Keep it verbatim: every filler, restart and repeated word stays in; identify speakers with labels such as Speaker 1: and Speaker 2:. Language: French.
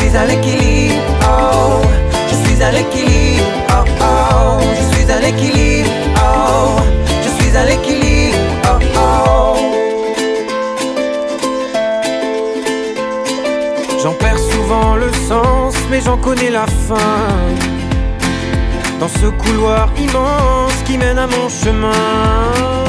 Speaker 1: suis à l'équilibre, oh. Je suis à l'équilibre, oh oh. Je suis à l'équilibre, oh. Je suis à l'équilibre, oh oh. J'en perds souvent le sens, mais j'en connais la fin. Dans ce couloir immense qui mène à mon chemin.